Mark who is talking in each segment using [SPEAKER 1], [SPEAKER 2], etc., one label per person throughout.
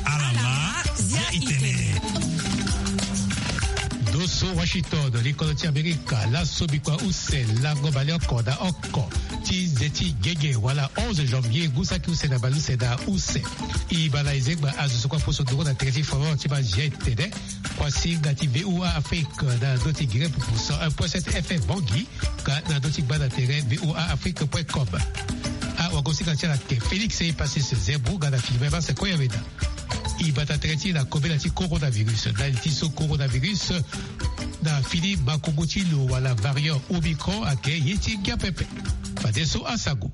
[SPEAKER 1] alama zia itene. Doso Washington, likoloti Amerika, la sobikwa use, la ngobale okoda oko, ti zeti gege, wala 11 janvier, gusaki use na balu seda use. Ibala izegba azusukwa foso duro na teresi favor tiba jetede, kwa singa ti VOA Afrique, na doti gire pour 101.7 FM Bangui, ka na doti bada terrain voaafrique.com. A wakosika tia ke Félix est passé ce zebou, gada filme ba se koyaveda. Ibata treti na kobela ti coronavirus. Na ti so coronavirus na fili makonguti lo wala variant Omicron ake yeti gapepe. Fadeso asago.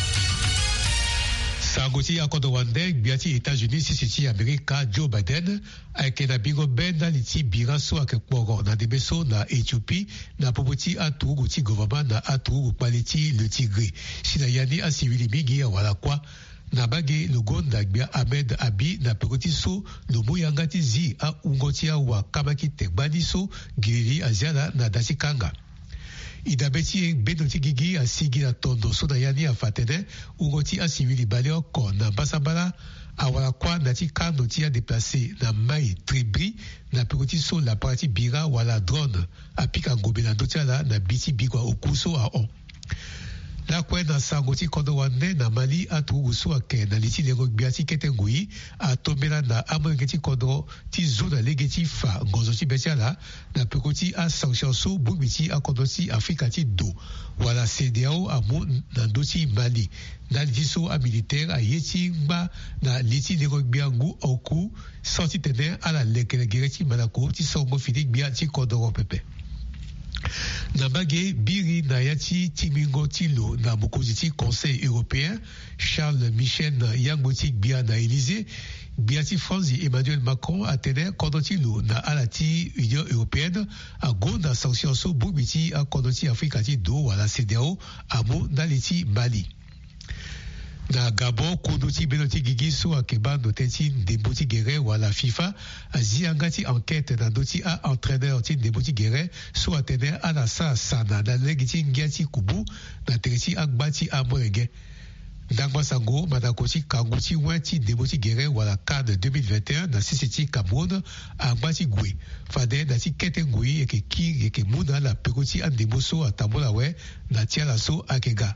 [SPEAKER 1] Sagoti akodo wande biati États-Unis sisi Amerika Joe Biden ake na bigo benda liti biraso ake kporo na debeso na Éthiopie na popoti atugu ti gouvernement na atugu paleti le Tigre. Sina yani asivili bigi ya wala kwa na bage logo ndagbia Ahmed Abi na pekoti so no moyangati zi a ungotia wa kamaki tegbani so girili aziala na dasikanga. Idabeti benoti gigi a sigi na tondo so na yani a fatene ungoti a sivili baleo ko na basabala awala kwa nati kando tia déplacé na mai tribri na pekoti so la partie bira wala drone a pika ngobe na dotiala na biti bigwa okuso a on. La kwe na sangoti kondo wane na Mali atu usu ake na liti lego biati ketengui a tombela na amengeti kondo ti zona legeti fa ngozo ti betiala na pekoti a sanction so bubiti a kondo ti Afrika ti do wala CEDEAO amu na doti Mali na liti so a militaire a yeti ngba na liti lego biangu oku santi tene a la lekelegere ti manako ti songo fidik biati kondo pepe. Na bagé biri na yati timingo tilo na mokozi ti Conseil européen Charles Michel Yangoti bia na Élysée biati France Emmanuel Macron a tene kondotilo na alati Union européenne a go na sanction so bubiti a kondoti Afrika ti do wala CEDEAO amo na liti Mali. Na Gabon, Kondoti Benoti Gigi so akeba noteti Deboti Guerre wala FIFA aziangati enquête na doti a entraîneur ti Deboti Guerre so atene ala sa sana na legiti ngiati kubu na tereti agbati amorege. Ndangwa sango madakoti kanguti wenti Deboti Guerre wala CAN 2021 na sisiti Cameroun agbati gwe. Fade na ti kete ngui eke ki eke muna la pekoti andeboso atamola we na tiala so akega.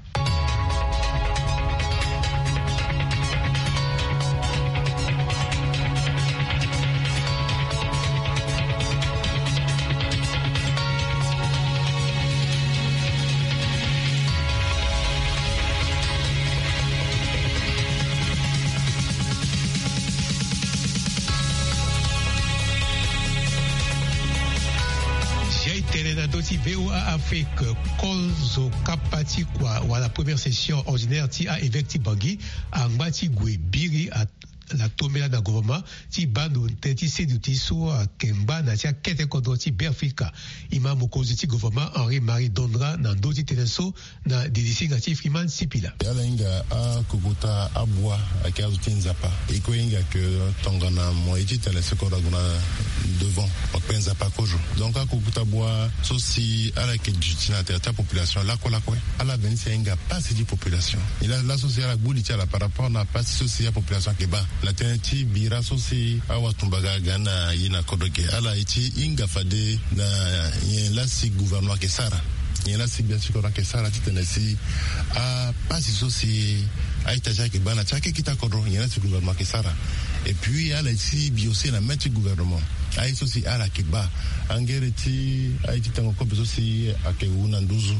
[SPEAKER 1] Doti VOA Afrique, Kolzo Kapati kwa wala première session ordinaire ti a évêque Bangui, a ngati gwe biri a la tomela na gouvernement ti bando teti seduti so a kemba na tia kete kondo ti Berfika ima mokozi ti gouvernement Henri-Marie Dondra na doti teneso na DDC ngati Freeman Sipila.
[SPEAKER 2] Yala inga a kukuta abwa a kazu tinzapa. Iko inga ke tongana mo eti tele sekora guna devant okpenza pa kojo. Donc a kukuta bwa so si ala ke jutina ta population la ko ala benisi inga pas di population. Il a la société la bouli tia la par rapport na pas société population ke ba. La teneti bira sosi awa tumbaga gana yina kodoke ala iti inga fade na yen la si gouvernement ke sara yen la si bien sûr que sara ti tenesi a pasi sosi a itaja ke bana chake kita kodro yen la si gouvernement ke sara et puis ala iti biosé na maître gouvernement a iti sosi ala ke ba angere ti a iti tango ko sosi ake una nduzu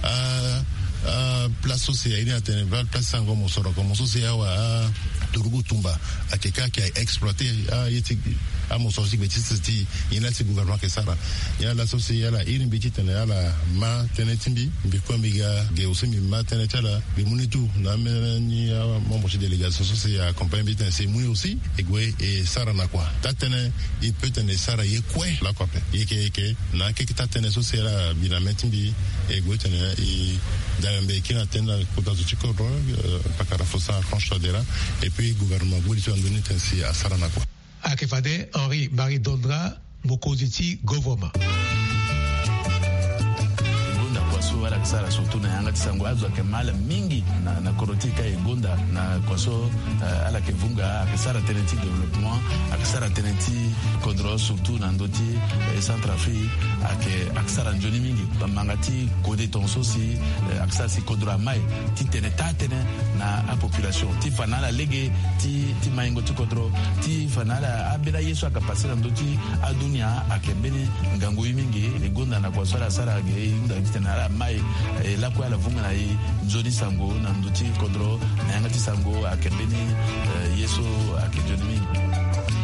[SPEAKER 2] place aussi il y a une place sango mosoro comme sosi awa Torugu Tumba a quelqu'un qui a exploité a mosoro si betiti il y a ce gouvernement que ça il y a la société il y a la une petite il y a la ma tenetimbi biko miga ge aussi mi ma tenetala be munitu na meni mon projet délégation société accompagné bitin c'est muni aussi et gwe et sara na kwa tatene il peut tenir sara ye kwe la kwa pe yeke na ke tatene société la binametimbi et gwe tene et dans qui n'atteint kota zuchiko pakara fosa franchadera et puis gouvernement vous dit donné ainsi à Sarana quoi
[SPEAKER 1] akefade Henri-Marie Dondra mokoziti gouvernement
[SPEAKER 3] kwaso ala kasara surtout na yanga tisango azwa ke mala mingi na korotika egonda na kwaso ala ke vunga akasara tenenti développement akasara tenenti kodro surtout na ndoti Centrafrique akasara njoni mingi bamangati kode tonso si akasara si kodro mai ti tenetane na a population ti fanala lege ti maingo ti kodro ti fanala abela yesu akapasira ndoti adunia akebeni ngangu mingi egonda na kwaso ala sara ge inda kitana mai la kwa la vunga na njoni sango na ndoti kodro na yanga ti sango akebeni yesu akejoni mingi.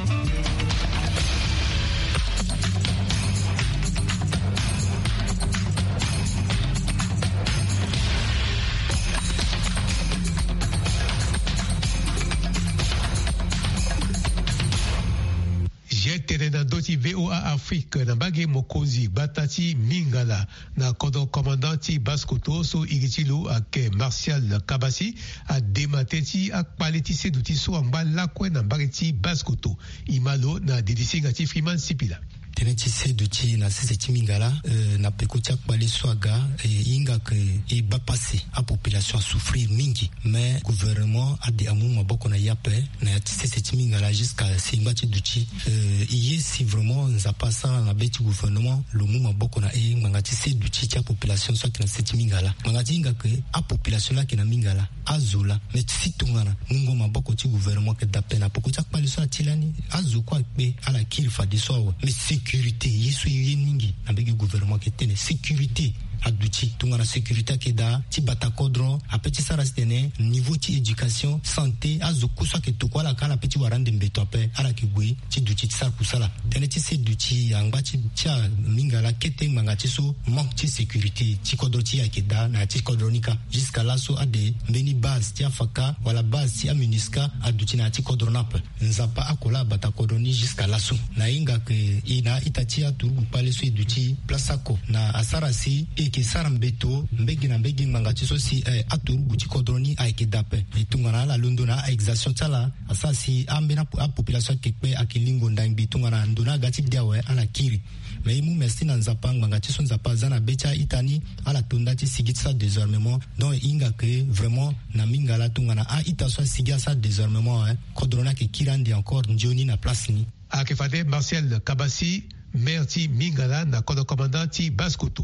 [SPEAKER 1] na doti VOA Afrique na bage mokozi batati mingala na kodo commandant Baskoto so igitilu ak Martial Kabasi a demateti ak paleti seduti so amba lakwe na bageti Baskoto imalo na dedisinga ti Freeman Sipila.
[SPEAKER 4] Teneti seduti na sisi mingala na pekutia kwale swaga inga ke e bapase a population souffrir mingi mais gouvernement a de amu maboko na yape na sisi mingala jusqu'à simbati duchi iye si vraiment nza pasa na beti gouvernement le mu maboko na e mangati seduti tia population soit na sisi mingala mangati inga ke a population la na mingala azola mais situngana mungo maboko ti gouvernement ke dapena pekutia kwale swa tilani azokwa be ala kilfa diso mais sécurité yesu yeningi ambeki gouvernement ke tene sécurité aduti tungana sécurité ke da ti bata kodron apeti sara stene niveau ti éducation santé azokusa ke tokwala kala peti warande mbeto ape ala ke gwe ti duti ti sar kusala tene ti se duti angba ti tia mingala kete manga ti so manque ti sécurité ti kodro ti ke da na ti kodronika jusqu'à là so ade mbeni base ti afaka wala base ti aminiska aduti na ti kodronap nzapa akola bata kodroni jusqu'à là so na inga ke ina itati aturu pale so duti plasako na asara si ke sara mbeto mbegi mangati so si aturu buti kodroni aike dape itungana la londona exation tala asasi ambena a population kekpe akilingo ndangbi tungana ndona gati diawe ala kiri mais mu merci na nzapa mangati so nzapa zana becha itani ala tonda ti sigitsa désarmement donc inga que vraiment na mingala tungana a itaso sigasa désarmement kodrona ke kirandi encore njoni na place ni
[SPEAKER 1] akefade Martial Kabasi maire ti mingala na kodo commandant ti Baskoto.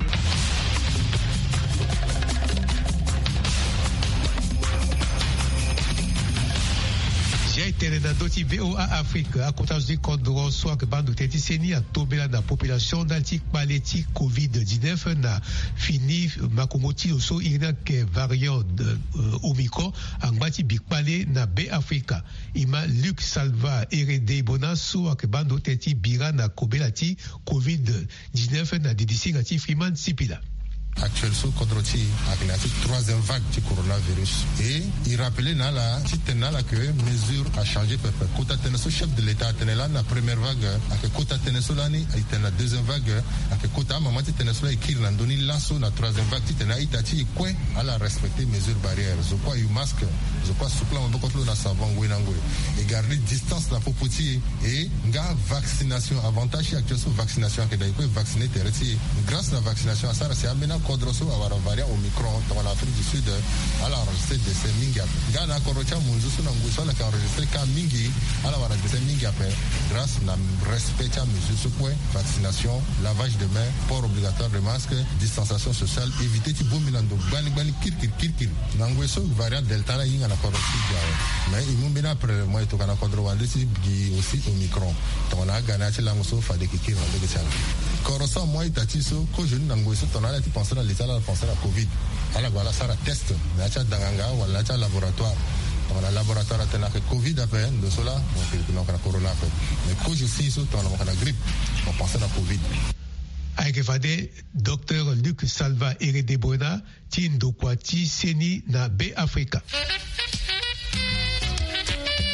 [SPEAKER 1] J'ai été dans d'autres VOA Afrique à côté du condor soit que bande teti seni a tombé la population d'antique maladie Covid-19 na fini makomoti oso ina ke variant Omicron en bati big palais na B Africa ima Luc Salva RD bona soit que bande teti bira na kobelati Covid-19 na didisinga ti Freeman Sipila.
[SPEAKER 2] Actuel sous Kodroti avec la troisième vague du coronavirus et il rappelait nala titenala que mesure a changé peu kota teneso chef de l'état tenela na première vague avec kota teneso lani itena deuxième vague avec kota mamati teneso ikir landoni lasso na troisième vague titena itati kwe ala respecter mesures barrières je crois you masque je crois soukla mboko na savon wenangwe et garder distance la popoti et nga vaccination avantage actuel sous vaccination que d'ailleurs vacciner tereti grâce à la vaccination ça c'est amena Kodroso avoir variant Omicron dans l'Afrique du Sud à l'enregistré de ces mingi Ghana Korocha Munzusu Nanguso la qui a enregistré cas mingi à la de ces mingi grâce à respect à mesure ce point vaccination lavage de mains port obligatoire de masque distanciation sociale éviter ti bomilando bani kir Nanguso variant Delta la yinga na Korosi mais il m'embena après moi to kana Kodro wande si aussi Omicron dans la Ghana ti languso fa de kir wande de chala Korosa moi tatiso ko jeune Nanguso tonala ti penser à l'état la penser à Covid ala voilà ça la test na cha danganga wala cha laboratoire dans la laboratoire atena que Covid après de cela donc na corona après mais ko je sais sur dans la grippe on penser à Covid
[SPEAKER 1] avec fade docteur Luc Salva RD Bona tindo kwati seni na B Africa.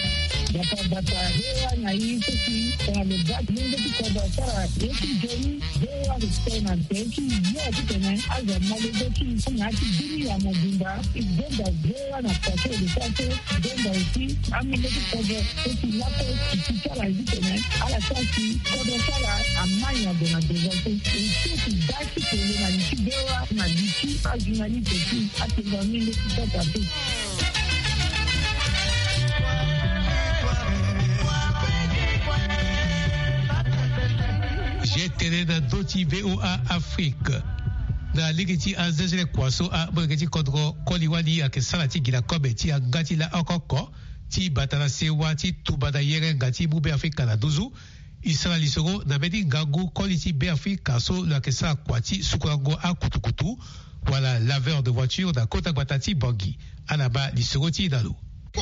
[SPEAKER 5] bata hewa na hii sisi kwa lebati mungu kwa sara yeki joni hewa na teki yote tena aza malezeki ngati dini ya mabunda igenda hewa na pate de pate genda uti amileki kwa teki lapo kitara hivi tena ala sasi kwa sara amanya dona dezote uti daki kwenye na nikidewa na diki ajunani teki atengamile kitata tu.
[SPEAKER 1] J'étais dans Doti VOA Afrique. Na ligiti azezele kwaso a bregeti kodro koliwali ake salati gila kobe ti agati la okoko ti batala sewa ti tubada yere ngati bube Afrika na duzu isala lisoro na bedi gagu koliti be Afrika so la ke sa kwati sukurango a kutukutu wala laveur de voiture da kota batati bangi anaba lisoro ti dalu.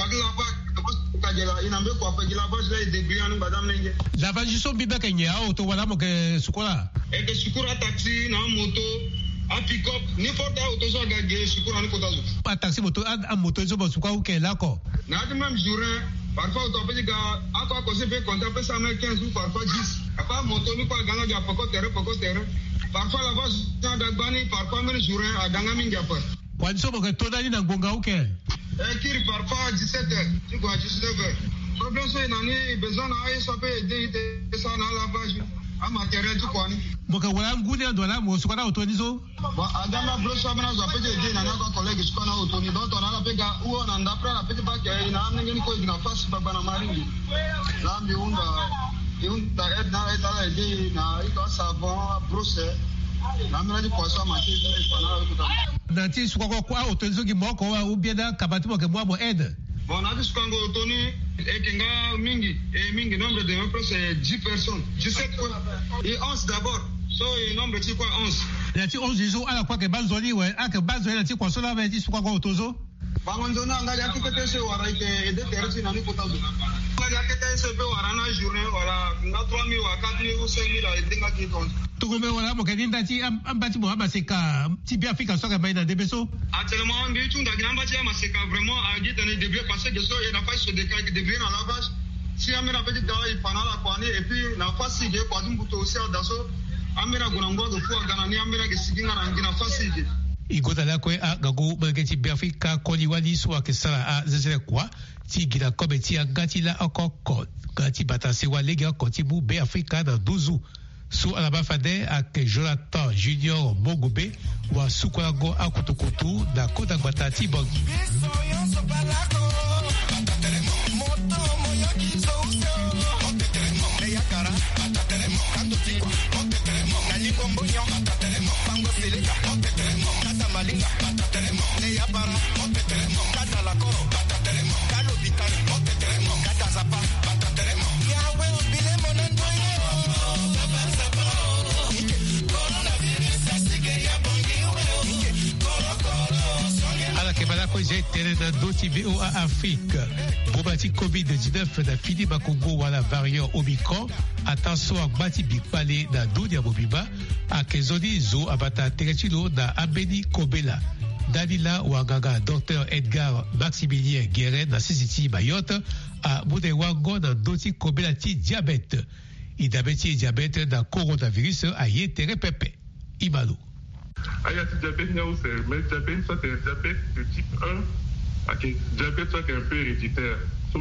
[SPEAKER 1] Lavage so biba kenya auto wala mo ke sukura
[SPEAKER 6] e ke sukura taxi na moto a pick up ni forta auto so ga ge sukura ni kotazo
[SPEAKER 1] pa taxi moto a moto so bo sukura ke la ko
[SPEAKER 6] na de même journée parfois auto pe ga a ko se pe compter pe 115 ou parfois 10 apa moto ni pa ganga ja poko terre parfois la voix da gbani parfois même journée a ganga minga pa
[SPEAKER 1] kwa so mo ke toda ni na ngonga uke
[SPEAKER 6] kiri parfois 17h tu quoi 19h problème c'est nani besoin na ay so pe de ça na lavage a matériel tu quoi ni
[SPEAKER 1] mo ka wala ngune ndo la mo sukana auto ni so
[SPEAKER 6] ba agama bro so bana zo pe de na ko collègue sukana auto ni donc on a la pega ou on anda pra la pe ba ke na amne ni ko igna fas baba na maringi la mi unda edna etala de na iko savon brosse na mena di poisson maté de pana ko
[SPEAKER 1] na ti sukako kwa auto ni so ki moko wa ubieda kabati mo ke mo aide.
[SPEAKER 6] Bon, on a dit qu'en Tony et Kinga Mingi, et Mingi, nombre de membres, c'est 10 personnes. 17 quoi. Et 11 d'abord. So, le nombre, c'est quoi 11?
[SPEAKER 1] Il y a 11 jours à la fois que Bazoli, ouais, à que Bazoli, il y a quoi cela, mais il faut qu'on tozo.
[SPEAKER 6] Bangonzona, on a dit que c'est Wara, et deux terres, dans les potages. On a dit que c'est Warana, journée, voilà, on a 3 000 ou 4 000 ou 5 000 à Edenga qui compte.
[SPEAKER 1] Tout le monde, mon candidat, un bâtiment à Maseka, si bien fait qu'un soir, il y a des vaisseaux.
[SPEAKER 6] Actuellement, on dit que un bâtiment à Maseka, vraiment, à dire qu'il devrait passer des eaux et n'a pas se décaler, qu'il devrait en lavage. Si on met la petite dawa, il prend la poignée, et puis, n'a pas si bien, quoi, d'un bouton aussi à Dasso, on met la gonango de fou à Ganani, on met la Gessikin à Rangina, facile.
[SPEAKER 1] Igodala kwe a gagu bageti biafrika koliwali suwa kesala a zezele kwa ti gila kobe ti agati la okoko gati batase wa lega kontibu be Afrika na duzu su alaba fade ak Jonathan Junior Mogube wa sukwago akutukutu na kota batati bongi j'étais dans Doti VOA Afrique. Bobati COVID-19 na fini Bakongo wala variant Omicron. Attention à Bati Bikpale na Dunia Bobiba. A Kezoni Zo Abata Teretino na Abeni Kobela. Dalila Wangaga, Dr Edgar Maximilien Guérin na Sisiti Mayotte. A Boudewango na Doti Kobela ti diabète. Idabeti diabète na coronavirus a yétere pepe. Imalo.
[SPEAKER 7] Il y a ce diabète, mais le diabète, ça c'est un diabète de type 1, avec un diabète, ça c'est un peu héréditaire.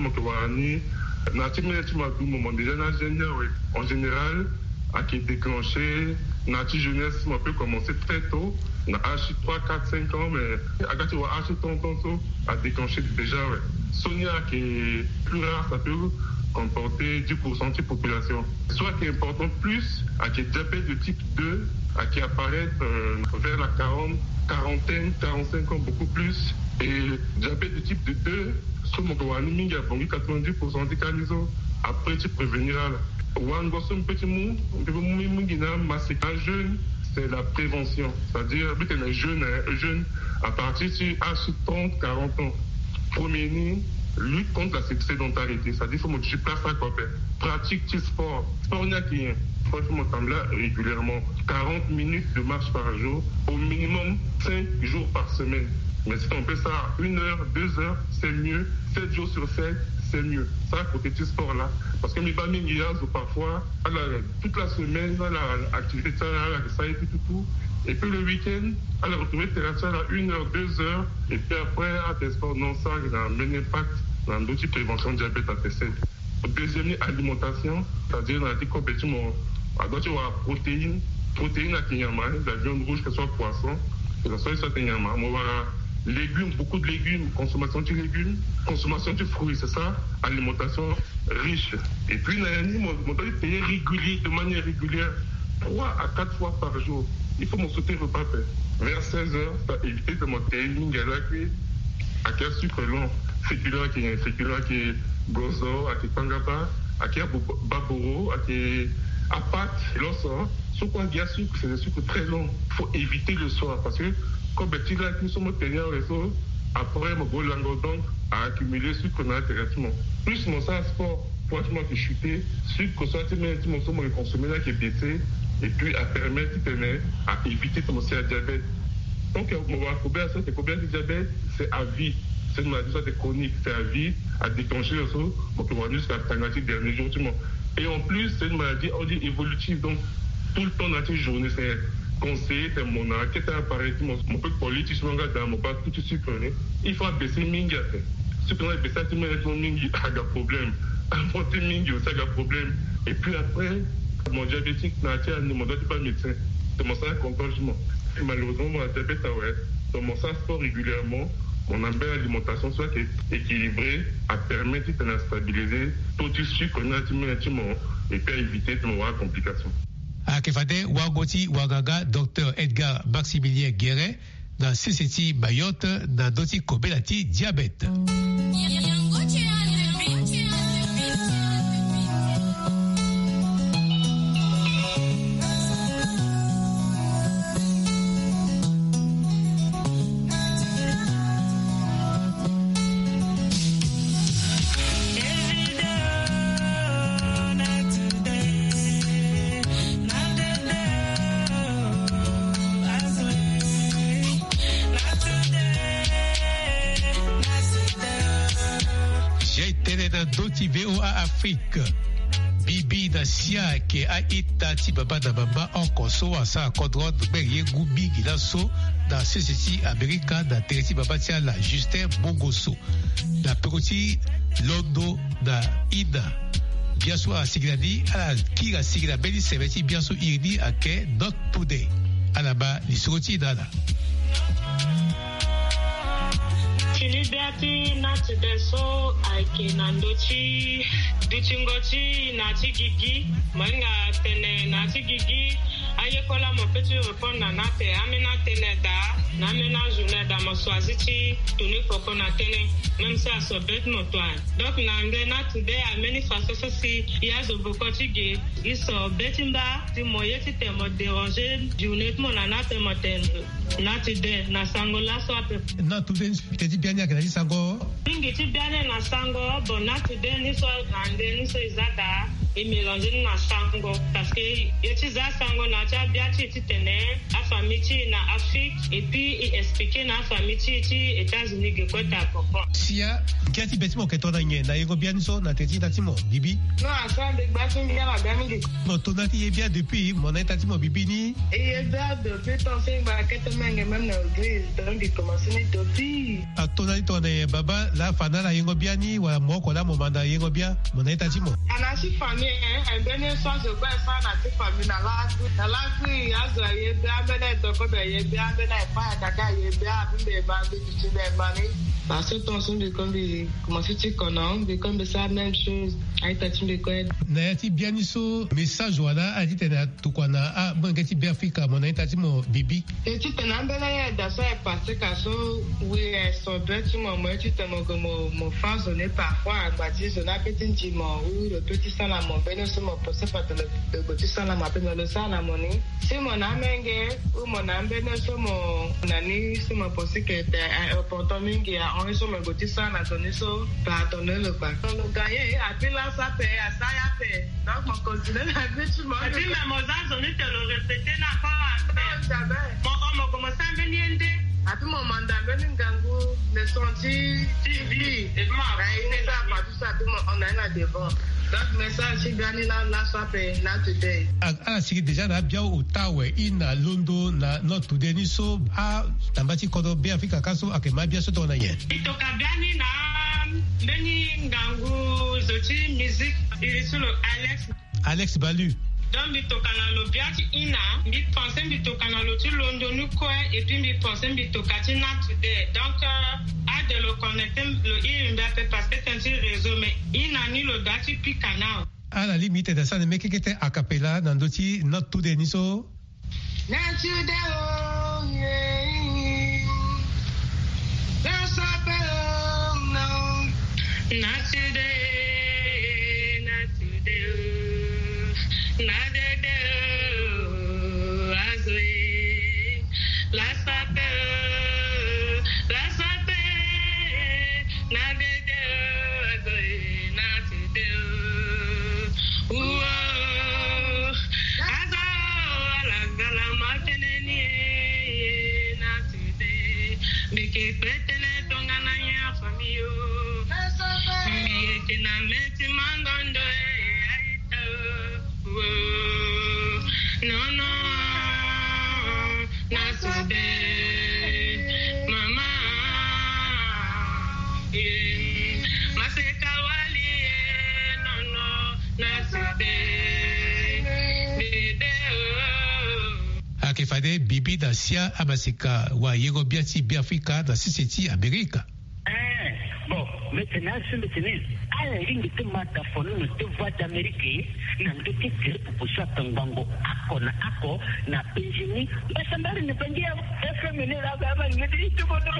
[SPEAKER 7] En général, avec déclenché, notre jeunesse, on peut commencer très tôt, on a 3, 4, 5 ans, mais à déclencher déjà. Sonia, qui est plus rare, ça peut comporter 10% de la population. Soit qui est important plus, avec un diabète de type 2, qui apparaît vers la quarantaine, 45 ans, beaucoup plus. Et diabète de type 2, sur mon 90% des cas, après tu prévenir là. Un petit mot, un jeune, c'est la prévention. C'est-à-dire, un jeune, à partir de 30, 40 ans. Premier nid, lutte contre la sédentarité. C'est-à-dire, il faut que tu passes à côté. Pratique du sport. Sport, il n'y a rien. Franchement, comme là, régulièrement, 40 minutes de marche par jour, au minimum 5 jours par semaine. Mais si on fait ça à 1 heure, 2 heures, c'est mieux. 7 jours sur 7, c'est mieux. Ça, côté du sport-là. Parce que mes familles, parfois, toute la semaine, l'activité, ça et tout. Et puis le week-end, elle a retrouvé thérapie à 1 heure, 2 heures. Et puis après, à des sports, non, ça, il a un impact dans d'autres prévention de diabète à T7. Deuxième, alimentation, c'est-à-dire, on a dit qu'on peut avoir protéines à Kenyama, la viande rouge, que ce soit poisson, que ce soit Kenyama. On va avoir légumes, beaucoup de légumes, consommation de légumes, consommation de fruits, c'est ça, alimentation riche. Et puis, on doit payer régulier, de manière régulière, 3 à 4 fois par jour. Il faut m'en sauter repas fait. Vers 16 heures, ça éviter de monter une galère à quel sucre long, féculent qui est gozo, à qui pangaba, à qui baboro, à qui apat, l'osso. Sur quoi il y a sucre, c'est des sucres très longs. Il faut éviter le soir parce que comme nous sommes tenus au réseau, après, mon gros lango donc à accumuler sucre dans l'intéressement. Plus mon sang sport, pour moi qui chuter, sucre, soit mon sang me consommer là qui est baissé, et puis à permettre à éviter de commencer à diabète. Donc, combien de diabète, c'est à vie. C'est une maladie chronique, c'est à vie, à déclencher le saut, donc on va jusqu'à la stagnatique dernier jour. Et en plus, c'est une maladie évolutive, donc tout le temps dans la journée, c'est conseiller, c'est mon arrêt, c'est un appareil, mon peu politique, dans mon pas tout de suite, il faut abaisser Mingi. Ce qu'on a baissé, c'est Mingi, a un problème. Apporter Mingi aussi a un problème. Et puis après, mon diabétique, mon doigt pas médecin. C'est mon sang comportement. Malheureusement, mon diabète, donc mon sang sport régulièrement, mon alimentation soit équilibrée, à permettre de stabiliser tout le sucre qu'on a et puis à éviter de avoir des complications.
[SPEAKER 1] À Kefade, Wagoti, Wagaga, Dr Edgar Maximilien Guéret, dans CCT Mayotte, dans Doti Kobelati, diabète. VOA Afrique. Bibi na sia ke a itati baba na mama en konso asa kodron beye gubi gilaso na CCT America na tereti baba tia la Justin Bongoso. Na peroti Londo na Ida. Bien sûr à Sigradi à la Kira Sigra Beli Seveti bien sûr Irdi à ke Not Today. À la bas l'isroti dala.
[SPEAKER 8] Chilibati nati deso aike nandochi duchingochi nati gigi manga tene nati gigi ayekola mo petit repon na nate amena tene da na mena journée da mo swaziti tuni poko na tene même ça so bet mo toi donc na ngena today ameni faso si yazo bokoti ge iso betimba ti moye ti te mo déranger journée mo na nate mo tene nati de na sangola so ape
[SPEAKER 1] na today te di bien ya kana sango
[SPEAKER 8] ingi ti bien na sango bon nati de ni so ande ni so izada et mélanger na sango parce que yetiza sango na tia biati ti tene a famille na Afrique et puis expliquer na famille ti États-Unis que quoi ta papa
[SPEAKER 1] sia kiati betimo ke tona nye na yego bien so na teti tatimo bibi
[SPEAKER 8] non ça de basi bien la gamme
[SPEAKER 1] bon tonati est bien depuis mon tatimo bibi ni
[SPEAKER 8] et bien depuis ton fait ba kete menge même na église donc il commence ni depuis
[SPEAKER 1] a tonati tona baba la fana la yego bien ni wa moko la momanda yego bien mon tatimo
[SPEAKER 8] ana si famille un benye so je ba sa na ti famille na la fi azo ye bia bele to ko be ye bia bele pa kaka ye bia bimbe ba be ti be mani parce que ton son de comme comment tu connais de comme ça même chose ai tati de quoi
[SPEAKER 1] na ti bien so message wala a dit na to kwana a banga ti bien Africa mon tati mo bibi
[SPEAKER 8] et tu t'en ambele da ça parce que so oui so bet mo tu te mo fan sonner parfois bâti so na petit dimo ou le petit sala mo beno so mo posse pas le petit sala ma pe le sala moni si mon amenge ou mon ambeno so mo nani so mo posse que important mingi on so mo petit sala donner so pardonner le pas on gagner a puis là ça fait ça ya fait donc mon continue la vie moi et puis même aux ans on te le répéter na pas jamais mon commencer à venir Après mon mandat, le senti TV, on a là devant. Donc, message, si gagné là, là, today.
[SPEAKER 1] Ah, si déjà, là, bien au Tawe, in Londo, na not today, ni so, ah, tambati kodo, bien, Afrika, kaso, ake, ma bien, so, ton ayen.
[SPEAKER 8] Ito kabiani na, beni, ngangu, zoti, musique, il est sur le
[SPEAKER 1] Alex Balu.
[SPEAKER 8] Donc, bitokana lo biati ina, bit pensé bitokana lo tu londo nu koe, et puis bit pensé bitokati na today. Donc, a de le connecter, le IMBP parce que c'est un petit réseau, mais ina ni le biati puis canal.
[SPEAKER 1] À la limite de ça, ne meke kete a cappella, dans d'autres, not today, ni so.
[SPEAKER 8] Not today, oh, yeah. Don't stop it, oh, no. Not today.
[SPEAKER 1] Fade bibi da sia amasika wa yego biati biafrika da siseti Amerika.
[SPEAKER 9] Bon, maintenant sur le tennis, à la ligne de mataphone, nous te voix d'Amérique, n'a de titre pour ça tangango, ako, na pensioni, mais ça m'a ne pengi à féminin là, bah, me dit tout bon.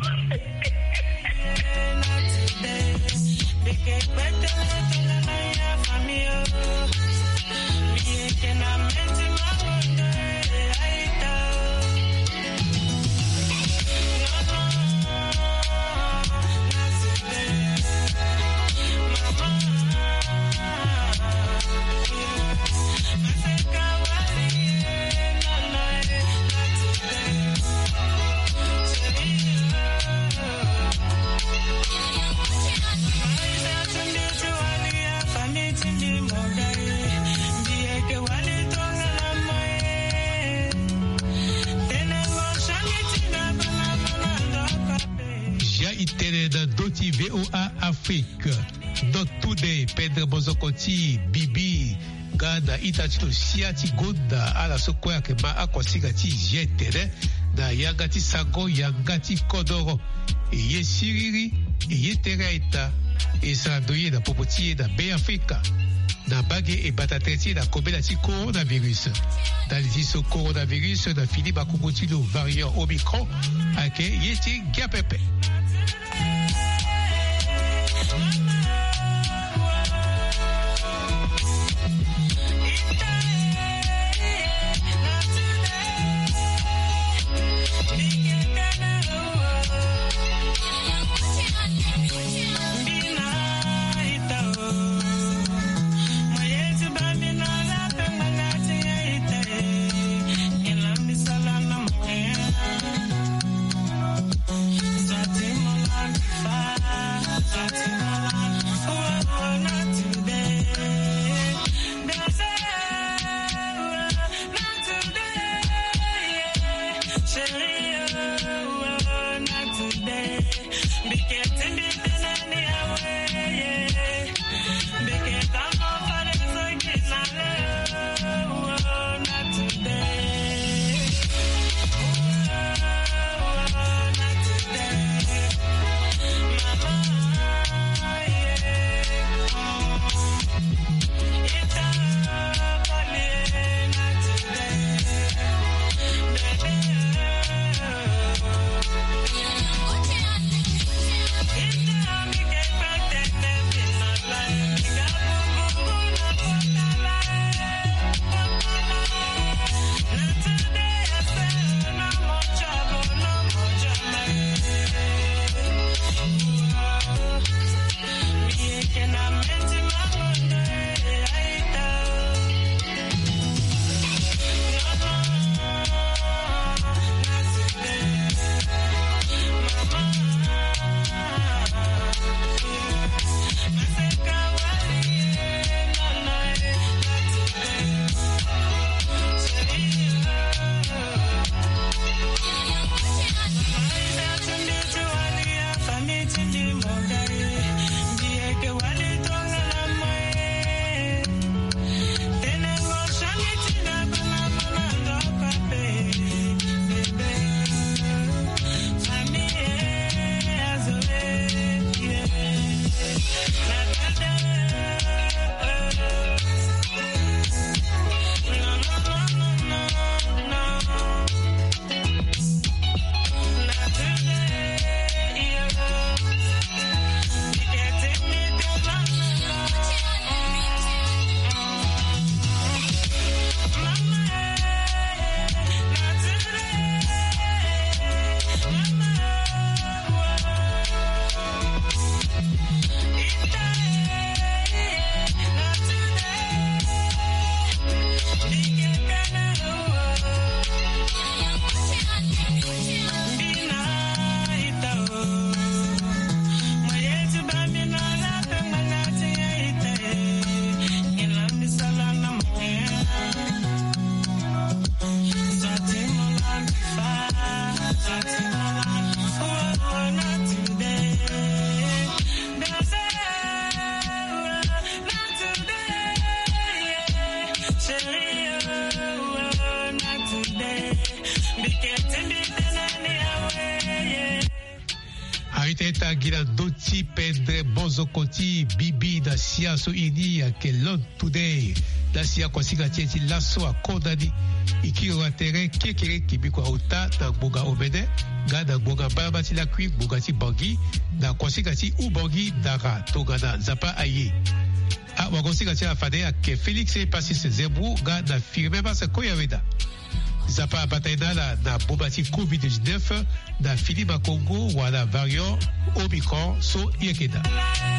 [SPEAKER 1] VOA Afrique, Dot Today, Pedro Bozokoti, Bibi, Gada, Itachito, Siati, Goda, Ala Sokoya, Kema, Akosigati, Jetere, Da Yagati Sago, Yagati Kodoro, Ye Siriri, Ye Tereita, et Sandoye, da Popoti, da Bay Africa, da Bagé et Batateti, da Kobelati coronavirus. Dans les coronavirus, da Philippe Akukotilo, variant Omicron, Ake, Yeti, Giapepe.
[SPEAKER 10] Fatima
[SPEAKER 1] Autorité tagila doti pendre bonzo koti bibi na sia so ini ya kelon today la sia kwasika tieti laso a kondani ikiro atere kekere kibiko auta na boga obede ga na boga babati la kui boga ti bangi na kwasika ti u bangi dara togana zapa aye a wakosika ti afade a ke Felix e pasis zebu ga na firme basa koyaweda zapa bataina na bobati COVID-19 na Philippe Congo wala variant Omicron so yekeda.